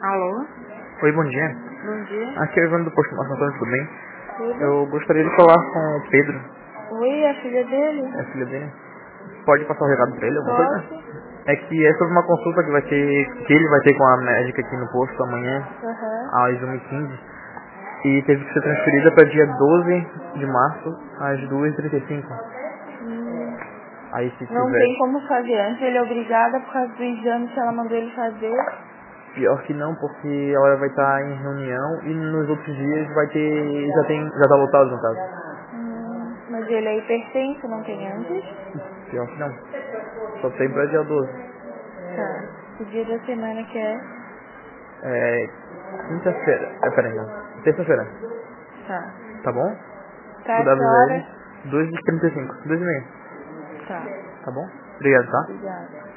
Alô? Oi, bom dia. Bom dia. Aqui é o Ivan do Posto Marco Antônio, tudo bem? Tudo? Eu gostaria de falar com o Pedro, Oi, a filha dele? é a filha dele. Pode passar o recado pra ele, alguma coisa? Posso? É que é sobre uma consulta que ele vai ter com a médica aqui no posto amanhã, Aham. às 1h15. E teve que ser transferida para dia 12 de março, às 2h35. Hum, Aí se não tem tiver, como fazer antes, ele é obrigado por causa do exame que ela mandou ele fazer. pior que não, porque ela vai estar em reunião e nos outros dias vai ter, já tá lotado no caso. Mas ele é hipertenso, não tem antes? Pior que não, só tem pra dia 12. Tá. O dia da semana que é? É, quinta-feira, peraí, não, terça-feira, Tá. tá bom? Tá, Vou que dar avisar ele, hora? 2h35, 2h30, Tá. tá bom? Obrigado, tá? Obrigada.